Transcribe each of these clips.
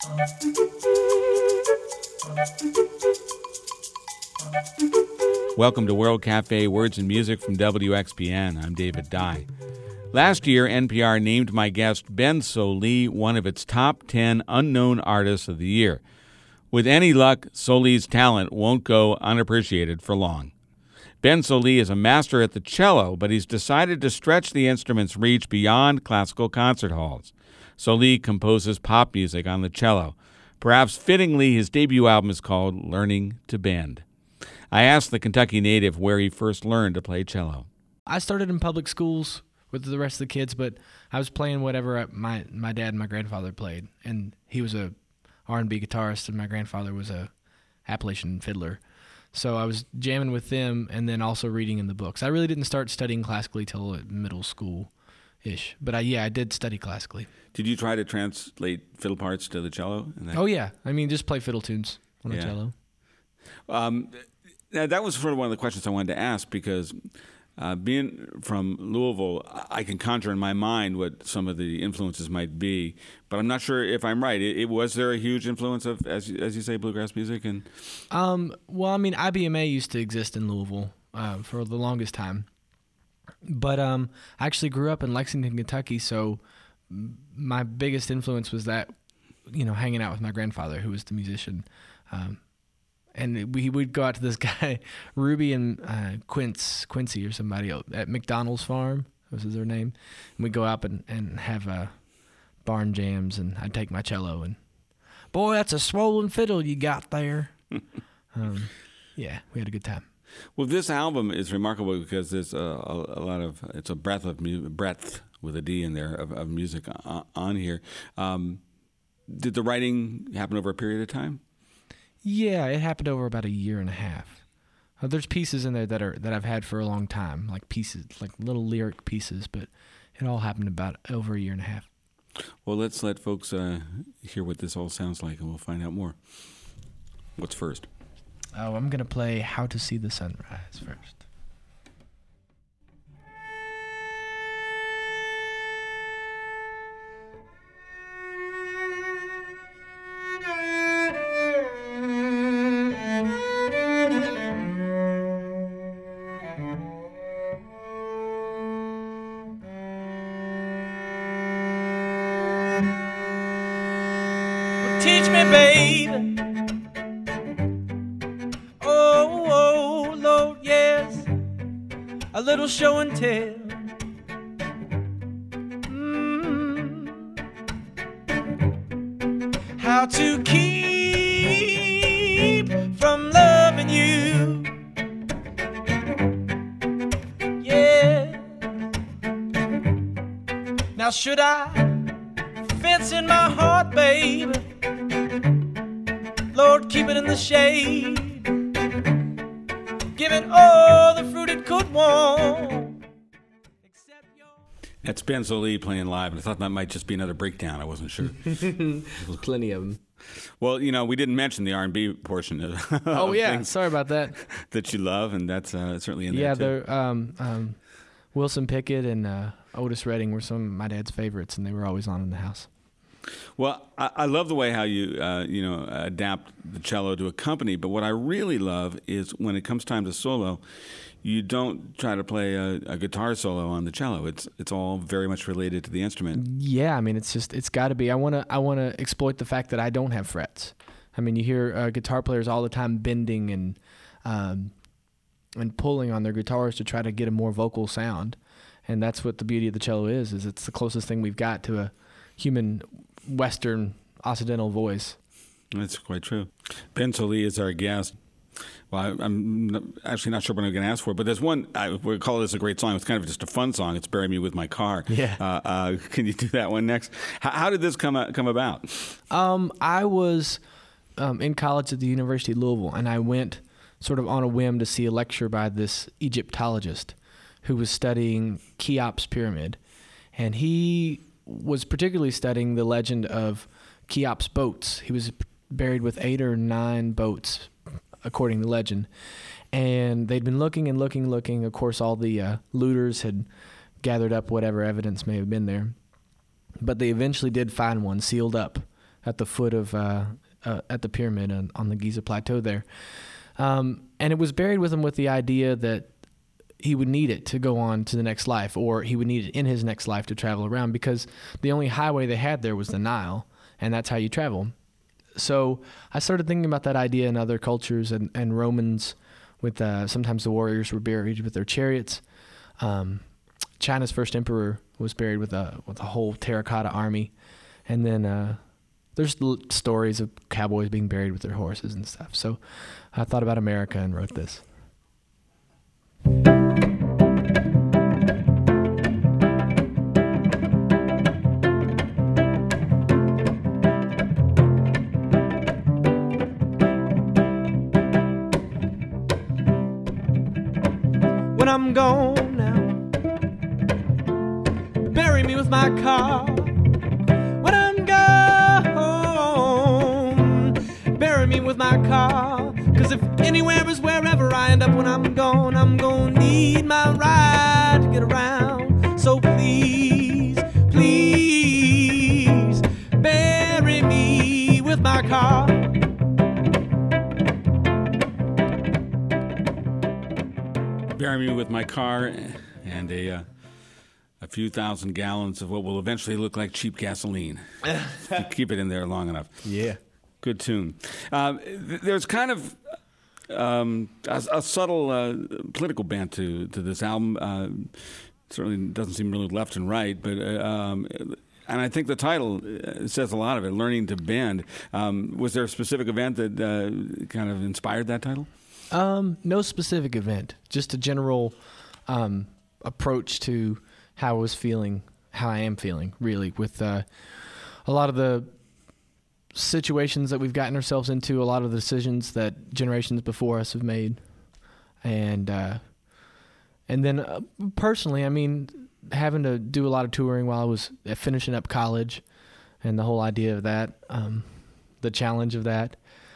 Welcome to World Cafe Words and Music from WXPN. I'm David Dye. Last year, NPR named my guest Ben Sollee one of its top 10 unknown artists of the year. With any luck, Sollee's talent won't go unappreciated for long. Ben Sollee is a master at the cello, but he's decided to stretch the instrument's reach beyond classical concert halls. Sollee composes pop music on the cello. Perhaps fittingly, his debut album is called Learning to Bend. I asked the Kentucky native where he first learned to play cello. I started in public schools with the rest of the kids, but I was playing whatever my dad and my grandfather played. And he was a R&B guitarist, and my grandfather was a Appalachian fiddler. So I was jamming with them and then also reading in the books. I really didn't start studying classically till middle school-ish. But I did study classically. Did you try to translate fiddle parts to the cello? Oh, yeah. I mean, just play fiddle tunes on a cello. Now, that was sort of one of the questions I wanted to ask because being from Louisville, I can conjure in my mind what some of the influences might be, but I'm not sure if I'm right. Was there a huge influence of, as you say, bluegrass music? And well, I mean, IBMA used to exist in Louisville for the longest time, but I actually grew up in Lexington, Kentucky, so my biggest influence was that, hanging out with my grandfather, who was the musician. And we'd go out to this guy, Ruby and Quincy or somebody at McDonald's Farm, was their name. And we'd go out and have barn jams, and I'd take my cello. And, boy, that's a swollen fiddle you got there. Yeah, we had a good time. Well, this album is remarkable because there's a lot of, it's a breadth with a D in there of music on here. Did the writing happen over a period of time? Yeah, it happened over about a year and a half. There's pieces in there that I've had for a long time, like little lyric pieces, but it all happened about over a year and a half. Well, let's let folks hear what this all sounds like, and we'll find out more. What's first? Oh, I'm going to play How to See the Sunrise first. Teach me, baby. Oh, Lord, yes. A little show and tell. How to keep from loving you. Yeah. Now should I fence in my heart, baby? Lord, keep it in the shade. Give it all the fruit it could want. That's Ben Sollee playing live, and I thought that might just be another breakdown. I wasn't sure. Plenty of them. Well, we didn't mention the R&B portion of Oh, yeah. things Sorry about that. that you love, and that's certainly in there, Yeah, too. the Wilson Pickett and Otis Redding were some of my dad's favorites, and they were always on in the house. Well, I love the way how you adapt the cello to accompany, but what I really love is when it comes time to solo, you don't try to play a guitar solo on the cello. It's all very much related to the instrument. Yeah, I mean, it's got to be. I want to exploit the fact that I don't have frets. I mean, you hear guitar players all the time bending and pulling on their guitars to try to get a more vocal sound, and that's what the beauty of the cello is it's the closest thing we've got to a human Western Occidental voice. That's quite true. Ben Sollee is our guest. Well, I'm actually not sure what I'm going to ask for, but there's one, we call this a great song. It's kind of just a fun song. It's Bury Me With My Car. Yeah. Can you do that one next? How did this come about? I was in college at the University of Louisville, and I went sort of on a whim to see a lecture by this Egyptologist who was studying Cheops Pyramid. And he was particularly studying the legend of Cheops' boats. He was buried with 8 or 9 boats, according to legend. And they'd been looking and looking. Of course, all the looters had gathered up whatever evidence may have been there. But they eventually did find one sealed up at the foot of at the pyramid on the Giza Plateau there. And it was buried with him with the idea that he would need it to go on to the next life, or he would need it in his next life to travel around, because the only highway they had there was the Nile, and that's how you travel. So I started thinking about that idea in other cultures, and Romans with sometimes the warriors were buried with their chariots. China's first emperor was buried with a whole terracotta army, and then there's stories of cowboys being buried with their horses and stuff. So I thought about America and wrote this. When I'm gone now, bury me with my car. When I'm gone, bury me with my car. 'Cause if anywhere is wherever I end up when I'm gonna need my ride to get around. So please, please, bury me with my car. Bury me with my car and a few thousand gallons of what will eventually look like cheap gasoline. Keep it in there long enough. Yeah. Good tune. There's kind of a subtle political bent to this album. Certainly doesn't seem really left and right, but and I think the title says a lot of it, Learning to Bend. Was there a specific event that kind of inspired that title? No specific event, just a general approach to how I was feeling, how I am feeling, really, with a lot of the situations that we've gotten ourselves into, a lot of the decisions that generations before us have made. And then personally, I mean, having to do a lot of touring while I was finishing up college, and the whole idea of that, the challenge of that.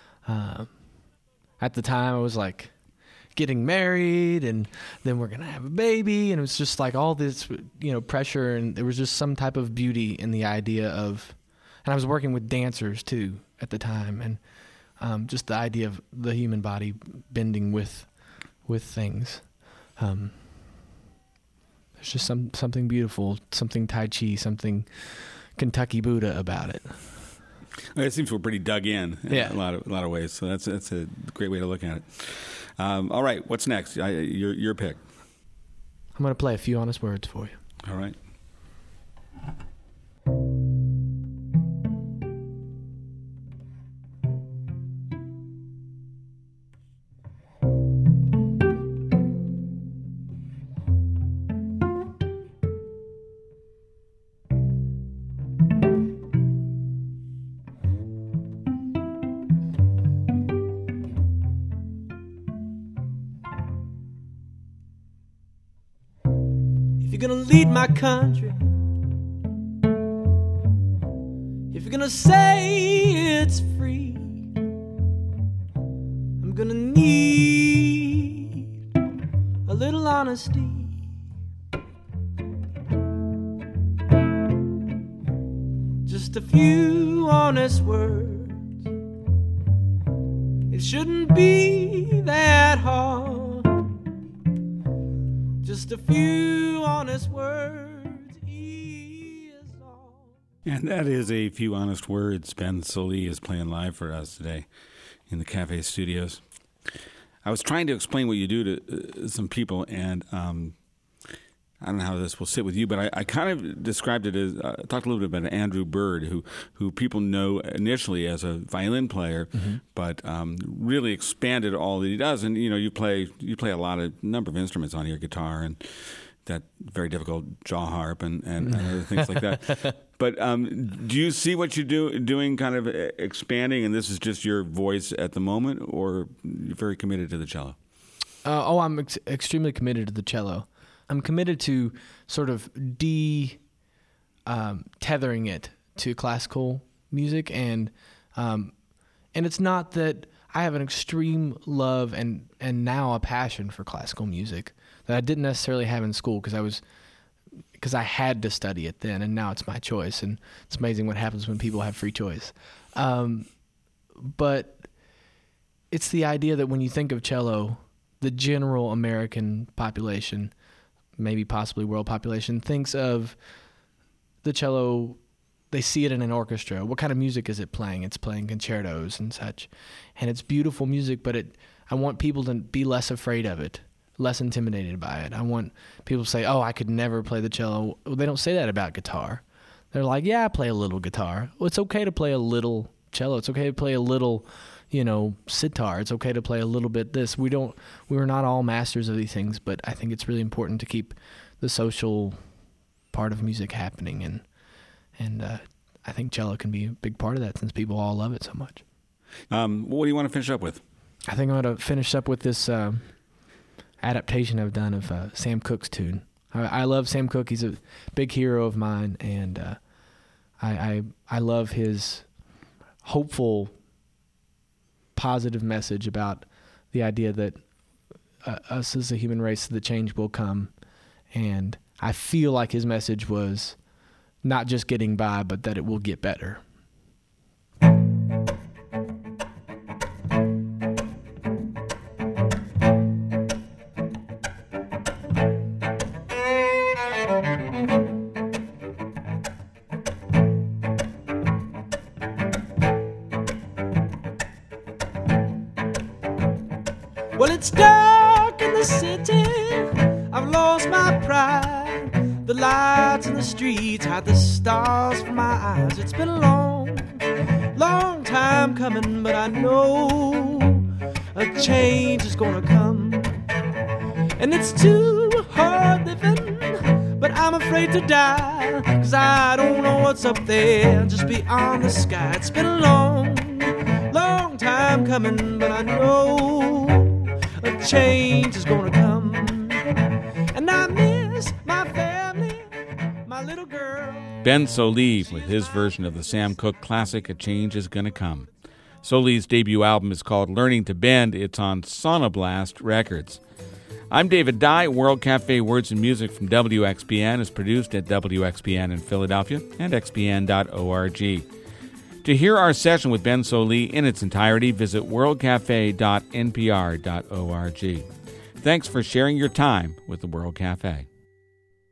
At the time, I was like getting married, and then we're going to have a baby, and it was just like all this, pressure, and there was just some type of beauty in the idea of, and I was working with dancers too at the time, and just the idea of the human body bending with things. There's just something beautiful, something Tai Chi, something Kentucky Buddha about it. It seems we're pretty dug in a lot of ways, so that's a great way to look at it. All right, what's next? Your pick. I'm going to play A Few Honest Words for you. All right. If you're gonna lead my country, if you're gonna say it's free, I'm gonna need a little honesty. Just a few honest words. It shouldn't be that hard. Just a few honest words is all. And that is A Few Honest Words. Ben Sollee is playing live for us today in the Cafe Studios. I was trying to explain what you do to some people, and I don't know how this will sit with you, but I kind of described it as, talked a little bit about Andrew Bird, who people know initially as a violin player, but really expanded all that he does. And you play a number of instruments on your guitar, and that very difficult jaw harp and other things like that. But do you see what you're doing kind of expanding, and this is just your voice at the moment, or you're very committed to the cello? I'm extremely committed to the cello. I'm committed to sort of tethering it to classical music, and it's not that I have an extreme love and now a passion for classical music that I didn't necessarily have in school because I had to study it then, and now it's my choice. And it's amazing what happens when people have free choice. But it's the idea that when you think of cello, the general American population, maybe possibly world population, thinks of the cello, they see it in an orchestra. What kind of music is it playing? It's playing concertos and such. And it's beautiful music, but I want people to be less afraid of it, less intimidated by it. I want people to say, oh, I could never play the cello. Well, they don't say that about guitar. They're like, yeah, I play a little guitar. Well, it's okay to play a little cello. It's okay to play a little, sitar. It's okay to play a little bit this. We're not all masters of these things, but I think it's really important to keep the social part of music happening, and I think cello can be a big part of that since people all love it so much. What do you want to finish up with? I think I'm going to finish up with this adaptation I've done of Sam Cooke's tune. I love Sam Cooke. He's a big hero of mine, and I love his hopeful, positive message about the idea that us as a human race, the change will come. And I feel like his message was not just getting by, but that it will get better. Well, it's dark in the city, I've lost my pride. The lights in the streets hide the stars from my eyes. It's been a long, long time coming, but I know a change is gonna come. And it's too hard living, but I'm afraid to die, 'cause I don't know what's up there just beyond the sky. It's been a long, long time coming, but I know a change is gonna come. And I miss my family, my little girl. Ben Sollee with his version of the Sam Cooke classic, A Change Is Gonna Come. Sollee's debut album is called Learning to Bend. It's on Sonoblast Records. I'm David Dye. World Cafe Words and Music from WXPN is produced at WXPN in Philadelphia and xpn.org. To hear our session with Ben Sollee in its entirety, visit worldcafe.npr.org. Thanks for sharing your time with the World Cafe.